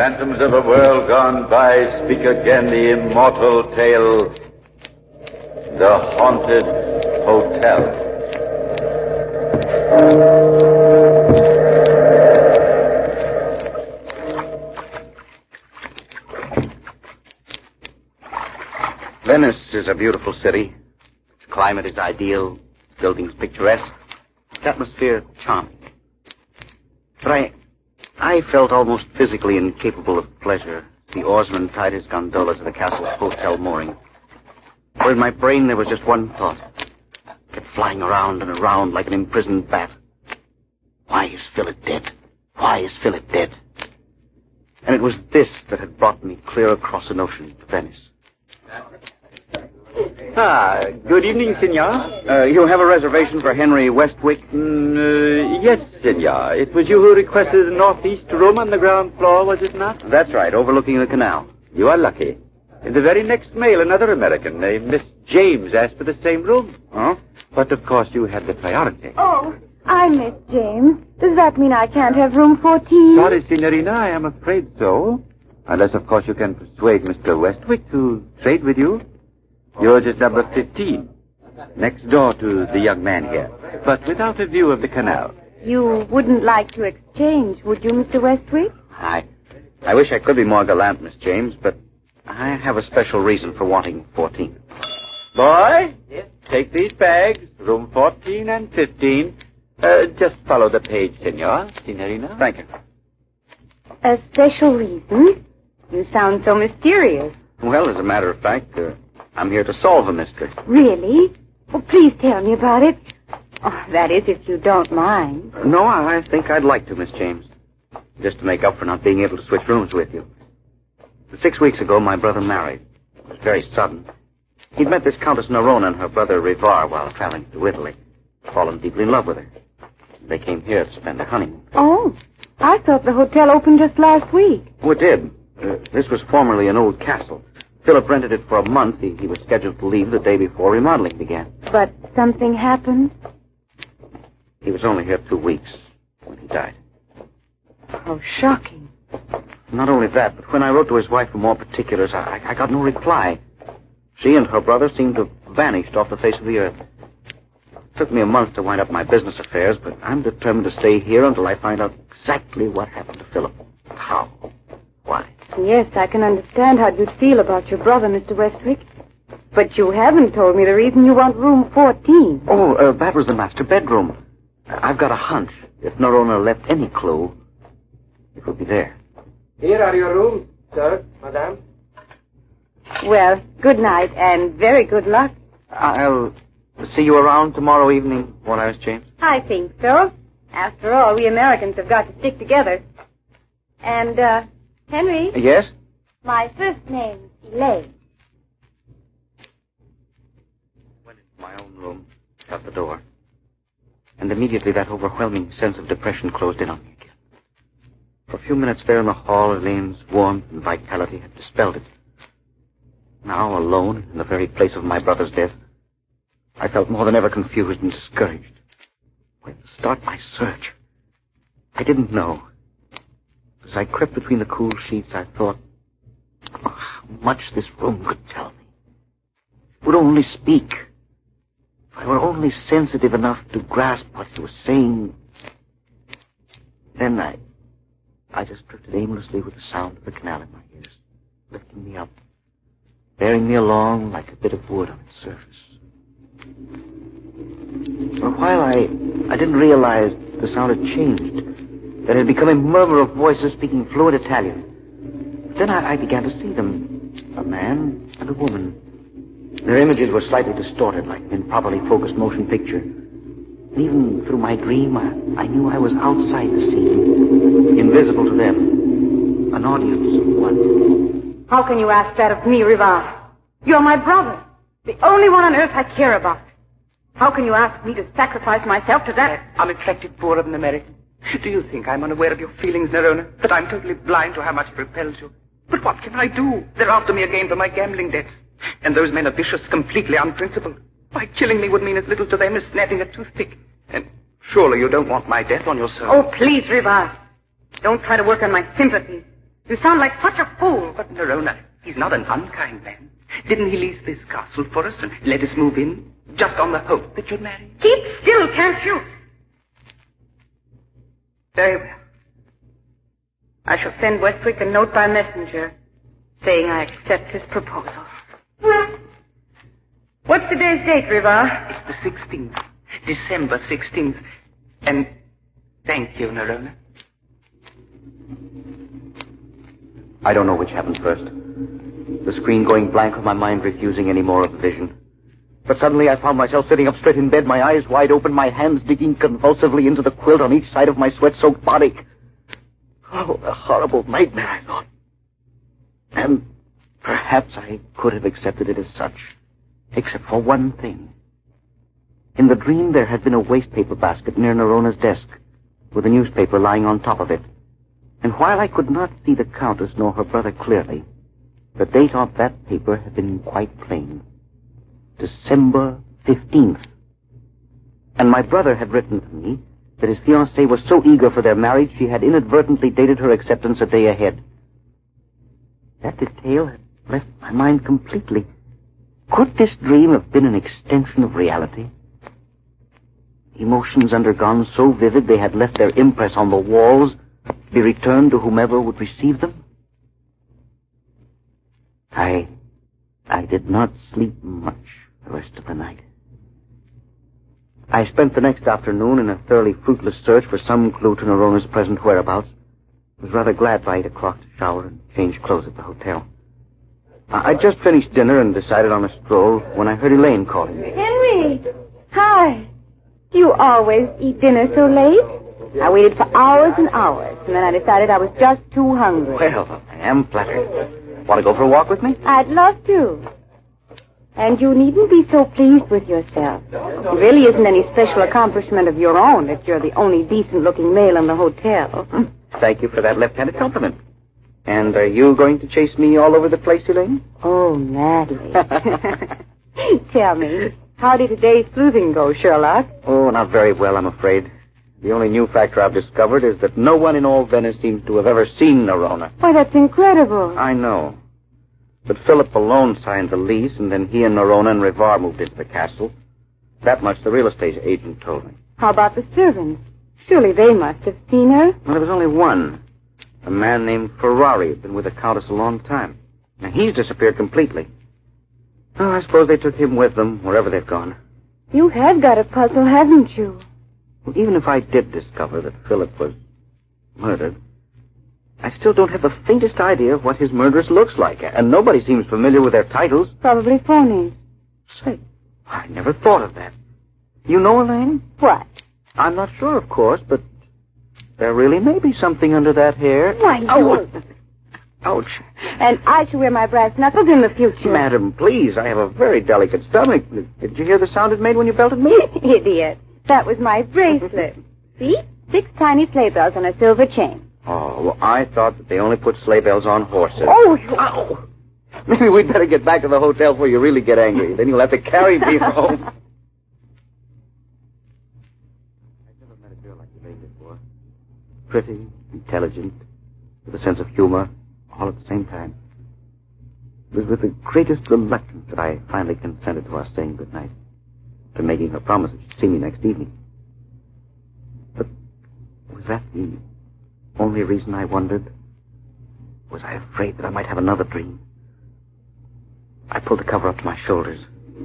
Phantoms of a world gone by, speak again the immortal tale. The Haunted Hotel. Venice is a beautiful city. Its climate is ideal, its buildings picturesque, its atmosphere charming. But I felt almost physically incapable of pleasure. The oarsman tied his gondola to the castle hotel mooring. For in my brain there was just one thought. It kept flying around and around like an imprisoned bat. Why is Philip dead? Why is Philip dead? And it was this that had brought me clear across an ocean to Venice. Good evening, senor. You have a reservation for Henry Westwick? Yes, senor. It was you who requested the northeast room on the ground floor, was it not? That's right, overlooking the canal. You are lucky. In the very next mail, another American named Miss James asked for the same room. Oh? But, of course, you had the priority. Oh, I'm Miss James. Does that mean I can't have room 14? Sorry, Signorina, I am afraid so. Unless, of course, you can persuade Mr. Westwick to trade with you. Yours is number 15, next door to the young man here, but without a view of the canal. You wouldn't like to exchange, would you, Mr. Westwick? I wish I could be more gallant, Miss James, but I have a special reason for wanting 14. Boy, yes. Take these bags, room 14 and 15. Just follow the page, senor, signorina. Thank you. A special reason? You sound so mysterious. Well, as a matter of fact, I'm here to solve a mystery. Really? Well, please tell me about it. Oh, that is, if you don't mind. No, I think I'd like to, Miss James. Just to make up for not being able to switch rooms with you. 6 weeks ago, my brother married. It was very sudden. He'd met this Countess Nerona and her brother Rivar while traveling to Italy. Fallen deeply in love with her. They came here to spend their honeymoon. Oh, I thought the hotel opened just last week. Oh, it did. This was formerly an old castle. Philip rented it for a month. He was scheduled to leave the day before remodeling began. But something happened? He was only here 2 weeks when he died. How shocking. Not only that, but when I wrote to his wife for more particulars, I got no reply. She and her brother seemed to have vanished off the face of the earth. It took me a month to wind up my business affairs, but I'm determined to stay here until I find out exactly what happened to Philip. How? Why? Yes, I can understand how you'd feel about your brother, Mr. Westwick. But you haven't told me the reason you want room 14. Oh, that was the master bedroom. I've got a hunch. If Nerona left any clue, it would be there. Here are your rooms, sir, madame. Well, good night and very good luck. I'll see you around tomorrow evening, won't I, Miss James? I think so. After all, we Americans have got to stick together. And, Henry? Yes? My first name's Elaine. Went into my own room, shut the door. And immediately that overwhelming sense of depression closed in on me again. For a few minutes there in the hall, Elaine's warmth and vitality had dispelled it. Now, alone, in the very place of my brother's death, I felt more than ever confused and discouraged. Where to start my search? I didn't know. As I crept between the cool sheets, I thought how much this room could tell me. It would only speak. If I were only sensitive enough to grasp what he was saying. Then I just drifted aimlessly with the sound of the canal in my ears, lifting me up, bearing me along like a bit of wood on its surface. For a while, I didn't realize the sound had changed, that it had become a murmur of voices speaking fluent Italian. Then I began to see them, a man and a woman. Their images were slightly distorted, like an improperly focused motion picture. And even through my dream, I knew I was outside the scene, invisible to them, an audience of one. How can you ask that of me, Rivar? You're my brother, the only one on earth I care about. How can you ask me to sacrifice myself to that Unattractive poor of an American. Do you think I'm unaware of your feelings, Nerona? That I'm totally blind to how much it repels you? But what can I do? They're after me again for my gambling debts. And those men are vicious, completely unprincipled. Why, killing me would mean as little to them as snapping a toothpick. And surely you don't want my death on your soul. Oh, please, Rivar. Don't try to work on my sympathies. You sound like such a fool. But, Nerona, he's not an unkind man. Didn't he lease this castle for us and let us move in just on the hope that you'd marry? Keep still, can't you? Very well. I shall send Westwick a note by messenger saying I accept his proposal. What's today's date, Rivar? It's the 16th. December 16th. And thank you, Nerona. I don't know which happened first. The screen going blank with my mind refusing any more of the vision. But suddenly I found myself sitting up straight in bed, my eyes wide open, my hands digging convulsively into the quilt on each side of my sweat-soaked body. Oh, a horrible nightmare, I thought. And perhaps I could have accepted it as such, except for one thing. In the dream, there had been a wastepaper basket near Nerona's desk, with a newspaper lying on top of it. And while I could not see the Countess nor her brother clearly, the date on that paper had been quite plain. December 15th. And my brother had written to me that his fiancée was so eager for their marriage she had inadvertently dated her acceptance a day ahead. That detail had left my mind completely. Could this dream have been an extension of reality? Emotions undergone so vivid they had left their impress on the walls, to be returned to whomever would receive them? I did not sleep much the rest of the night. I spent the next afternoon in a thoroughly fruitless search for some clue to Nerona's present whereabouts. I was rather glad by 8 o'clock to shower and change clothes at the hotel. I'd just finished dinner and decided on a stroll when I heard Elaine calling me. Henry! Hi. You always eat dinner so late? I waited for hours and hours, and then I decided I was just too hungry. Well, I am flattered. Want to go for a walk with me? I'd love to. And you needn't be so pleased with yourself. It really isn't any special accomplishment of your own that you're the only decent-looking male in the hotel. Thank you for that left-handed compliment. And are you going to chase me all over the place, Elaine? Oh, madly. Tell me, how did today's sleuthing go, Sherlock? Oh, not very well, I'm afraid. The only new factor I've discovered is that no one in all Venice seems to have ever seen Nerona. Why, that's incredible. I know. But Philip alone signed the lease, and then he and Nerona and Rivar moved into the castle. That much the real estate agent told me. How about the servants? Surely they must have seen her. Well, there was only one. A man named Ferrari had been with the Countess a long time. Now, he's disappeared completely. Oh, I suppose they took him with them, wherever they've gone. You have got a puzzle, haven't you? Well, even if I did discover that Philip was murdered, I still don't have the faintest idea of what his murderess looks like, and nobody seems familiar with their titles. Probably phonies. Say, I never thought of that. You know, Elaine? What? I'm not sure, of course, but there really may be something under that hair. Why, Oh, ouch. And I shall wear my brass knuckles in the future. Madam, please, I have a very delicate stomach. Did you hear the sound it made when you belted me? Idiot. That was my bracelet. See? 6 tiny sleigh bells on a silver chain. Oh, well, I thought that they only put sleigh bells on horses. Oh, Ow! Maybe we'd better get back to the hotel before you really get angry. Then you'll have to carry me home. I've never met a girl like Elaine before. Pretty, intelligent, with a sense of humor, all at the same time. It was with the greatest reluctance that I finally consented to our saying goodnight, to making her promise that she'd see me next evening. But was that the only reason I wondered? Was I afraid that I might have another dream? I pulled the cover up to my shoulders.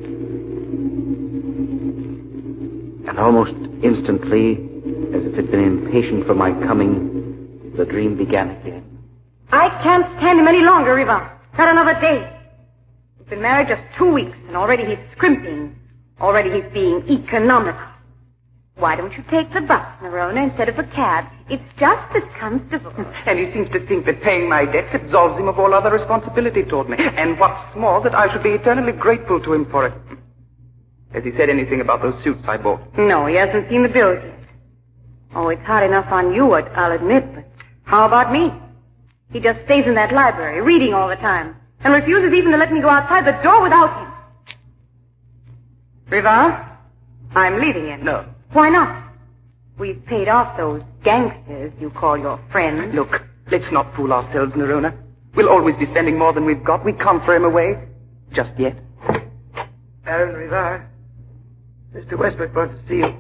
And almost instantly, as if it had been impatient for my coming, the dream began again. I can't stand him any longer, Riva. Not another day. We've been married just 2 weeks, and already he's scrimping. Already he's being economical. Why don't you take the bus, Nerona, instead of a cab? It's just as comfortable. And he seems to think that paying my debts absolves him of all other responsibility toward me. And what's more, that I should be eternally grateful to him for it. Has he said anything about those suits I bought? No, he hasn't seen the bills yet. Oh, it's hard enough on you, I'll admit, but how about me? He just stays in that library, reading all the time, and refuses even to let me go outside the door without him. Riva, I'm leaving him. No. Why not? We've paid off those gangsters you call your friends. Look, Let's not fool ourselves, Nerona. We'll always be spending more than we've got. We can't throw him away. Just yet. Baron Rivar, Mr. Westwick wants to see you.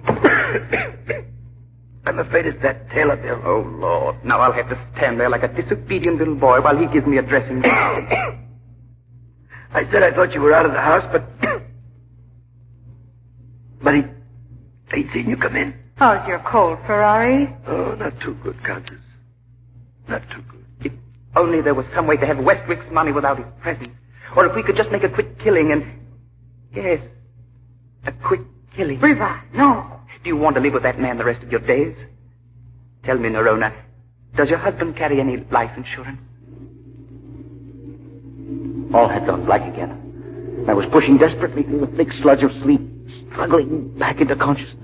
I'm afraid it's that Taylor bill. Oh, Lord. Now I'll have to stand there like a disobedient little boy while he gives me a dressing down. I said I thought you were out of the house, but he'd seen you come in. How's your cold, Ferrari? Oh, not too good, Countess. Not too good. If only there was some way to have Westwick's money without his presence. Or if we could just make a quick killing and... Yes, a quick killing. Riva, no. Do you want to live with that man the rest of your days? Tell me, Nerona, does your husband carry any life insurance? All had gone black again. I was pushing desperately through the thick sludge of sleep, struggling back into consciousness.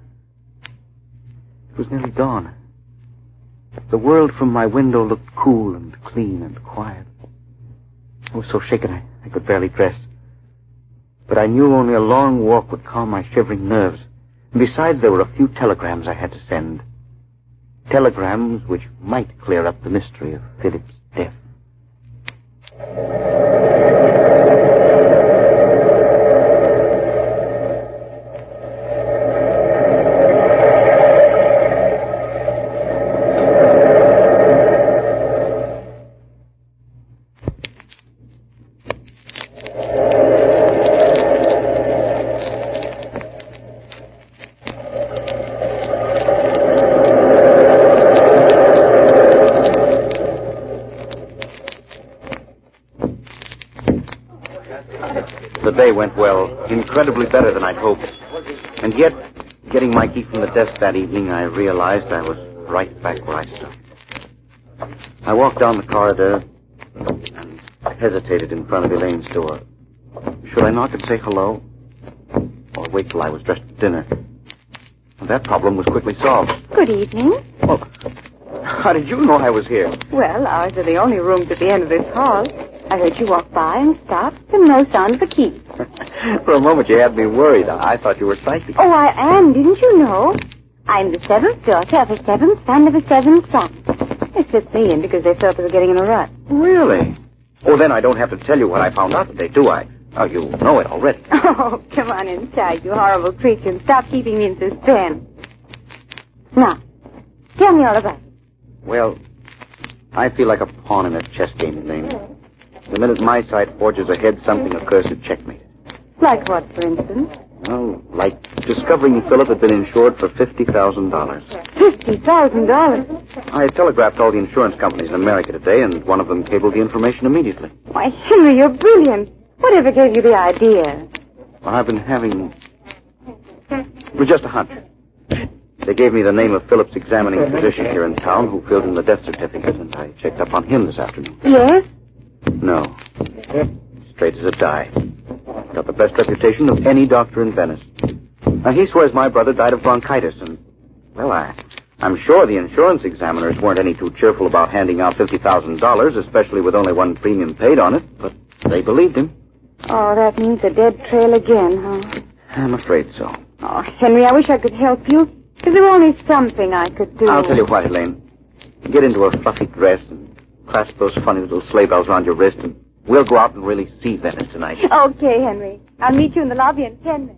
It was nearly dawn. The world from my window looked cool and clean and quiet. I was so shaken I could barely dress. But I knew only a long walk would calm my shivering nerves. And besides, there were a few telegrams I had to send. Telegrams which might clear up the mystery of Philip's death. The day went well, incredibly better than I'd hoped. And yet, getting my key from the desk that evening, I realized I was right back where I started. I walked down the corridor and hesitated in front of Elaine's door. Should I knock and say hello? Or wait till I was dressed for dinner? And that problem was quickly solved. Good evening. Well, how did you know I was here? Well, ours are the only rooms at the end of this hall. I heard you walk by and stop, and no sound of a key. For a moment you had me worried. I thought you were psychic. Oh, I am, didn't you know? I'm the seventh daughter of a seventh son of a seventh son. They slipped me in because they felt they were getting in a rut. Really? Oh, then I don't have to tell you what I found out today, do I? Oh, you know it already. Oh, come on inside, you horrible creature, and stop keeping me in suspense. Now, tell me all about it. Well, I feel like a pawn in a chess game, Elaine. The minute my side forges ahead, something occurs to checkmate it. Like what, for instance? Oh, like discovering Philip had been insured for $50,000. $50,000? I telegraphed all the insurance companies in America today, and one of them cabled the information immediately. Why, Henry, you're brilliant. Whatever gave you the idea? Well, I've been having... It was just a hunch. They gave me the name of Philip's examining physician here in town who filled in the death certificate, and I checked up on him this afternoon. Yes? No. Straight as a die. Got the best reputation of any doctor in Venice. Now, he swears my brother died of bronchitis, and, well, I'm sure the insurance examiners weren't any too cheerful about handing out $50,000, especially with only one premium paid on it, but they believed him. Oh, that means a dead trail again, huh? I'm afraid so. Oh, Henry, I wish I could help you. If there were only something I could do. I'll tell you what, Elaine. Get into a fluffy dress and clasp those funny little sleigh bells around your wrist, and we'll go out and really see Venice tonight. Okay, Henry. I'll meet you in the lobby in 10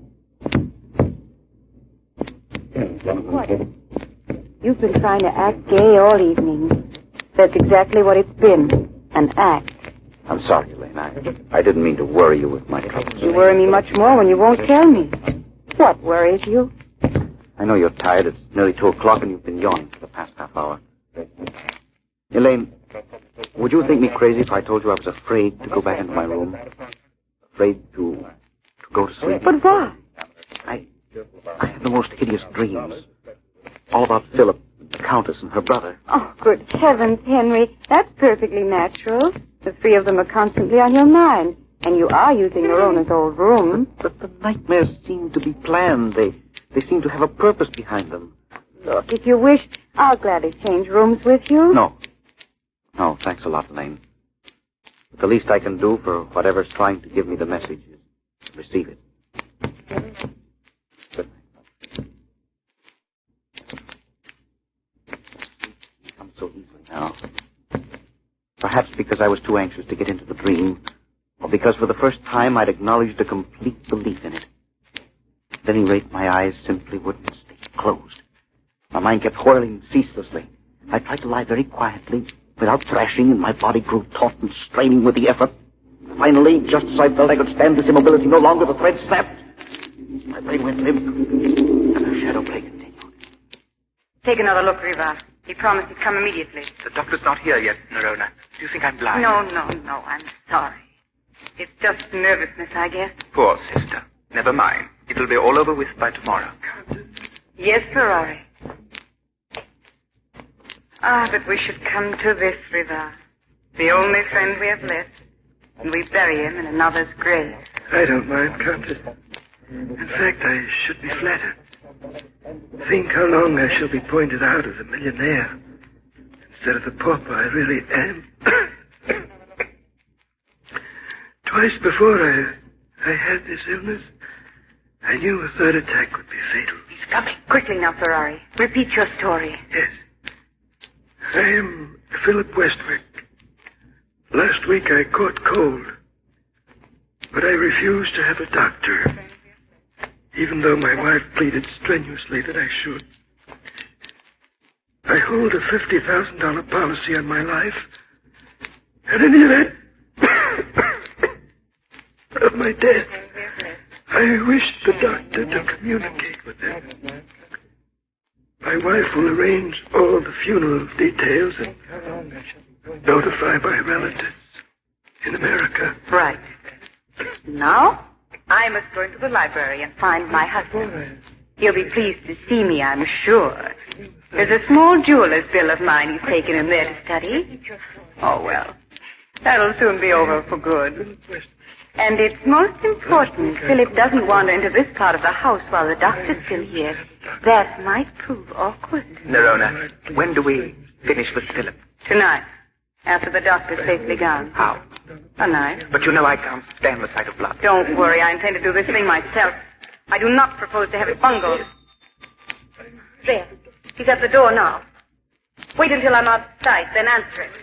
minutes. What? You've been trying to act gay all evening. That's exactly what it's been. An act. I'm sorry, Elaine. I didn't mean to worry you with my troubles. You worry me much more when you won't tell me. What worries you? I know you're tired. It's nearly 2 o'clock, and you've been yawning for the past half hour. Elaine, would you think me crazy if I told you I was afraid to go back into my room? Afraid to go to sleep? But why? I had the most hideous dreams. All about Philip, the Countess, and her brother. Oh, good heavens, Henry. That's perfectly natural. The 3 of them are constantly on your mind. And you are using Norona's old room. But the nightmares seem to be planned. They seem to have a purpose behind them. Look, if you wish, I'll gladly change rooms with you. No, thanks a lot, Elaine. But the least I can do for whatever's trying to give me the message is receive it. Good night. It comes so easily now. Perhaps because I was too anxious to get into the dream, or because for the first time I'd acknowledged a complete belief in it. At any rate, my eyes simply wouldn't stay closed. My mind kept whirling ceaselessly. I tried to lie very quietly, without thrashing, and my body grew taut and straining with the effort. Finally, just as I felt I could stand this immobility no longer, the thread snapped. My brain went limp, and the shadow play continued. Take another look, Riva. He promised he'd come immediately. The doctor's not here yet, Nerona. Do you think I'm blind? No, I'm sorry. It's just nervousness, I guess. Poor sister. Never mind. It'll be all over with by tomorrow. Yes, Ferrari. But we should come to this, Riva. The only friend we have left. And we bury him in another's grave. I don't mind, Countess. In fact, I should be flattered. Think how long I shall be pointed out as a millionaire instead of the pauper I really am. Twice before I had this illness, I knew a third attack would be fatal. He's coming. Quickly now, Ferrari. Repeat your story. Yes. I am Philip Westwick. Last week I caught cold, but I refused to have a doctor, even though my wife pleaded strenuously that I should. I hold a $50,000 policy on my life, and in the event of my death, I wish the doctor to communicate with them. My wife will arrange all the funeral details and notify my relatives in America. Right. Now, I must go into the library and find my husband. He'll be pleased to see me, I'm sure. There's a small jeweler's bill of mine he's taken in there to study. Oh, well, that'll soon be over for good. And it's most important Philip doesn't wander into this part of the house while the doctor's still here. That might prove awkward. Nerona, when do we finish with Philip? Tonight, after the doctor's safely gone. How? A knife. But you know I can't stand the sight of blood. Don't worry, I intend to do this thing myself. I do not propose to have it bungled. There. He's at the door now. Wait until I'm out of sight, then answer it.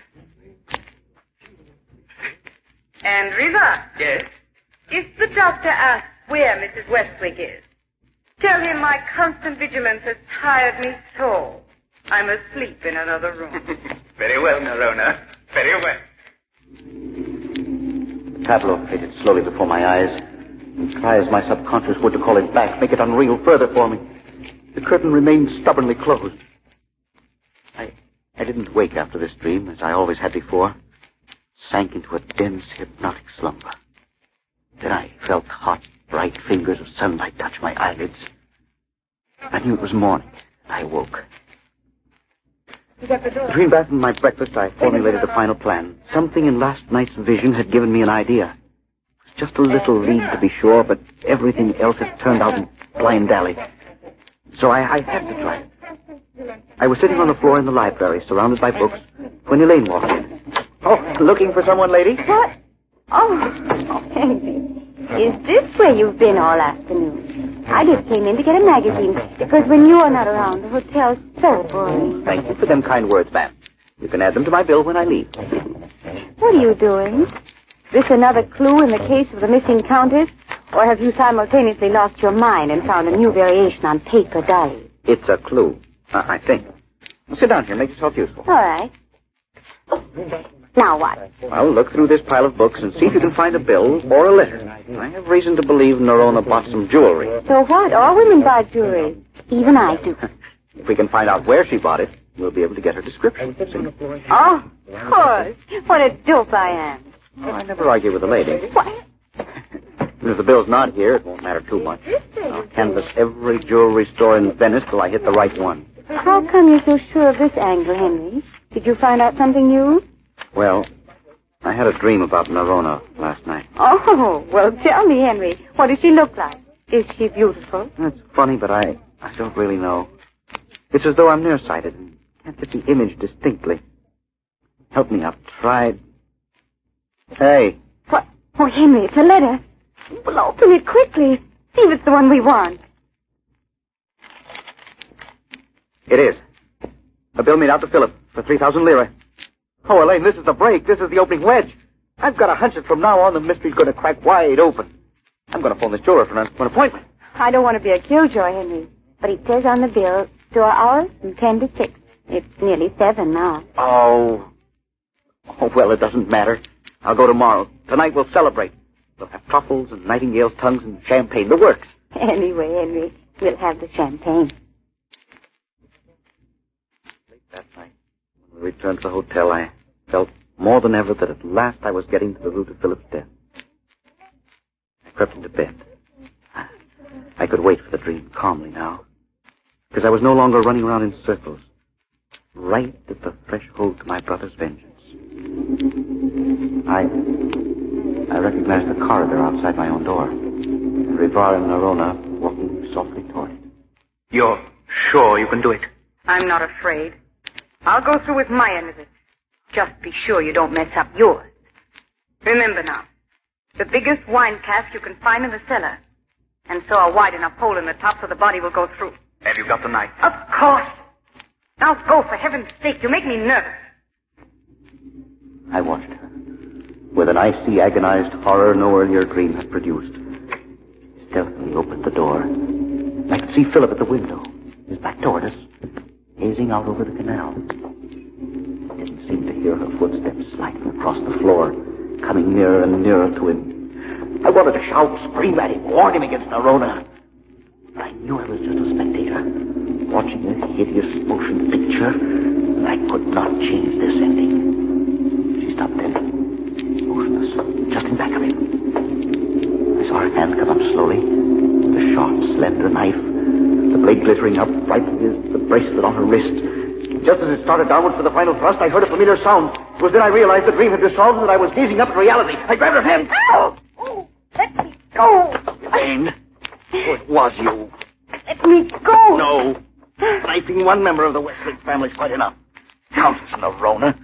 And Riva? Yes? If the doctor asks where Mrs. Westwick is, tell him my constant vigilance has tired me so. I'm asleep in another room. Very well, Nerona. Very well. The tableau faded slowly before my eyes, and try as my subconscious would to call it back, make it unreal further for me. The curtain remained stubbornly closed. I didn't wake after this dream, as I always had before. Sank into a dense, hypnotic slumber. Then I felt hot, bright fingers of sunlight touch my eyelids. I knew it was morning. I woke. Between bath and my breakfast, I formulated a final plan. Something in last night's vision had given me an idea. It was just a little lead, to be sure, but everything else had turned out in blind alley. So I had to try it. I was sitting on the floor in the library, surrounded by books, when Elaine walked in. Oh, looking for someone, lady? What? Oh, Henry. Is this where you've been all afternoon? I just came in to get a magazine, because when you're not around, the hotel's so boring. Thank you for them kind words, ma'am. You can add them to my bill when I leave. What are you doing? Is this another clue in the case of the missing countess? Or have you simultaneously lost your mind and found a new variation on paper dolly? It's a clue, I think. Well, sit down here. Make yourself useful. All right. Now what? Well, look through this pile of books and see if you can find a bill or a letter. I have reason to believe Nerona bought some jewelry. So what? All women buy jewelry. Even I do. If we can find out where she bought it, we'll be able to get her description. See? Oh, of course. What a dope I am. Oh, I never argue with a lady. What? And if the bill's not here, it won't matter too much. I'll canvass every jewelry store in Venice till I hit the right one. How come you're so sure of this angle, Henry? Did you find out something new? Well, I had a dream about Nerona last night. Oh, well, tell me, Henry. What does she look like? Is she beautiful? It's funny, but I don't really know. It's as though I'm nearsighted and can't get the image distinctly. Help me, I've tried. Hey. What? Oh, Henry, it's a letter. Well, open it quickly. See if it's the one we want. It is. A bill made out to Philip for 3,000 lira. Oh, Elaine, this is the break. This is the opening wedge. I've got a hunch that from now on the mystery's going to crack wide open. I'm going to phone this jeweler for an appointment. I don't want to be a killjoy, Henry. But it says on the bill, store hours from 10 to 6. It's nearly 7 now. Oh, well, it doesn't matter. I'll go tomorrow. Tonight we'll celebrate. We'll have truffles and nightingale's tongues and champagne. The works. Anyway, Henry, we'll have the champagne. Late that night, when we returned to the hotel, I felt more than ever that at last I was getting to the root of Philip's death. I crept into bed. I could wait for the dream calmly now, because I was no longer running around in circles, right at the threshold to my brother's vengeance. I recognized the corridor outside my own door, and Rivar and Nerona walking softly toward it. You're sure you can do it? I'm not afraid. I'll go through with my end of it. Just be sure you don't mess up yours. Remember now, the biggest wine cask you can find in the cellar, and saw a wide enough hole in the top so the body will go through. Have you got the knife? Of course. Now go, for heaven's sake. You make me nervous. I watched her, with an icy, agonized horror no earlier dream had produced. She stealthily opened the door. I could see Philip at the window, his back toward us, gazing out over the canal. I didn't seem to hear her footsteps sliding across the floor, coming nearer and nearer to him. I wanted to shout, scream at him, warn him against Nerona. But I knew I was just a spectator, watching a hideous motion picture, and I could not change this ending. She stopped then, motionless, just in back of him. I saw her hand come up slowly, with a sharp, slender knife, the blade glittering up bright as the bracelet on her wrist. Just as it started downward for the final thrust, I heard a familiar sound. It was then I realized the dream had dissolved and that I was gazing up at reality. I grabbed her hand. Ow! Oh, let me go! Elaine, it was you. Let me go! No. Knifing one member of the Westlake family's quite enough. Countess Nerona.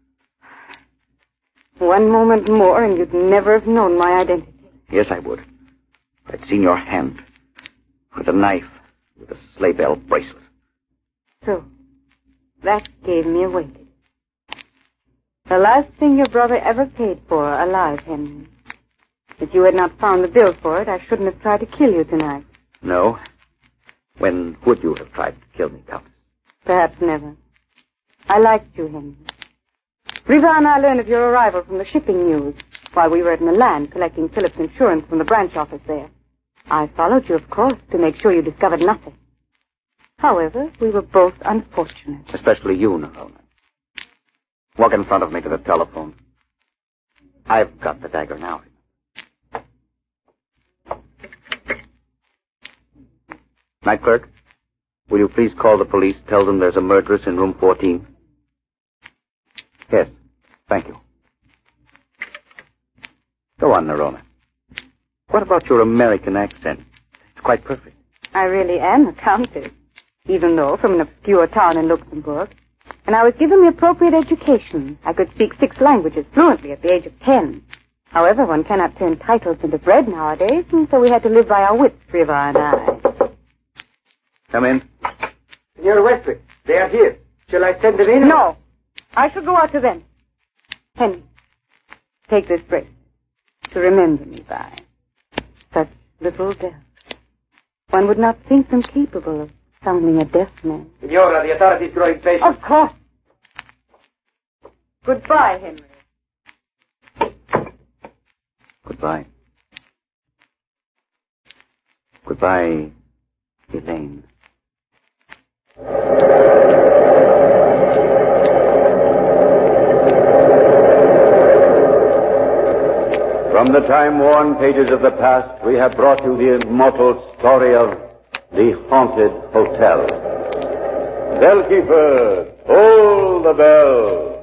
One moment more and you'd never have known my identity. Yes, I would. I'd seen your hand. With a knife. With a sleigh bell bracelet. So, that gave me away. The last thing your brother ever paid for alive, Henry. If you had not found the bill for it, I shouldn't have tried to kill you tonight. No. When would you have tried to kill me, Countess? Perhaps never. I liked you, Henry. Riva and I learned of your arrival from the shipping news while we were at Milan collecting Philip's insurance from the branch office there. I followed you, of course, to make sure you discovered nothing. However, we were both unfortunate. Especially you, Nerona. Walk in front of me to the telephone. I've got the dagger now. Night clerk, will you please call the police, tell them there's a murderess in room 14? Yes, thank you. Go on, Nerona. What about your American accent? It's quite perfect. I really am a countess, even though from an obscure town in Luxembourg. And I was given the appropriate education. I could speak 6 languages fluently at the age of 10. However, one cannot turn titles into bread nowadays, and so we had to live by our wits, Riva and I. Come in. Senor Westwick, they are here. Shall I send them in? No. I shall go out to them. Henry, take this bracelet to remember me by. Such little death. One would not think them capable of sounding a deaf man. Senora, the authorities grow impatient. Of course. Goodbye, Henry. Goodbye. Goodbye, Elaine. From the time-worn pages of the past, we have brought you the immortal story of the Haunted Hotel. Bellkeeper, toll the bell.